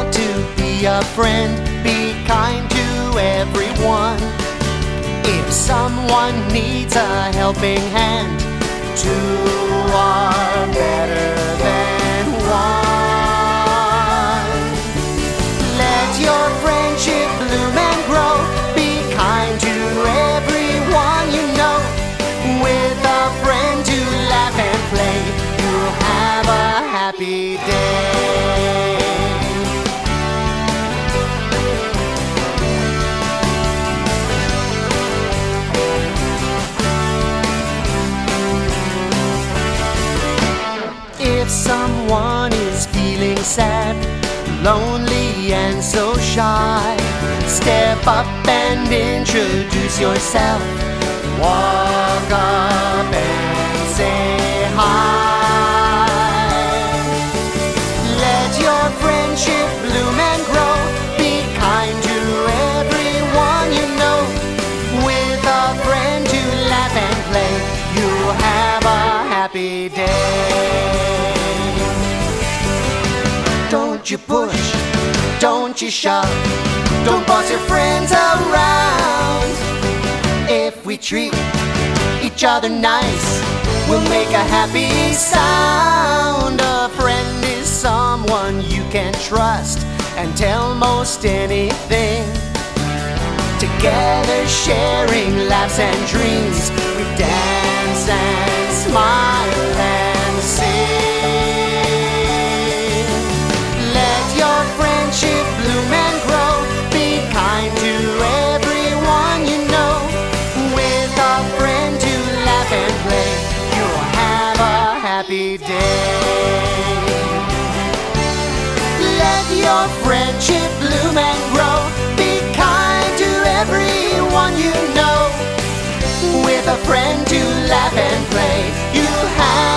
to be a friend, be kind to everyone. If someone needs a helping hand, two are better than one. Let your friendship bloom and grow, be kind to everyone you know. With a friend to laugh and play, you'll have a happy day. If someone is feeling sad, lonely and so shy, step up and introduce yourself. Walk up and say hi. Let your friendship bloom and grow, be kind to everyone you know. With a friend to laugh and play, you'll have a happy day. Don't you push, don't you shove, don't boss your friends around. If we treat each other nice, we'll make a happy sound. A friend is someone you can trust and tell most anything. Together sharing laughs and dreams, we dance and smile and sing. Let your friendship bloom and grow, be kind to everyone you know. With a friend to laugh and play, you'll have a happy day. Let your friendship bloom and grow, be kind to everyone you know. With a friend to laugh and play, you'll have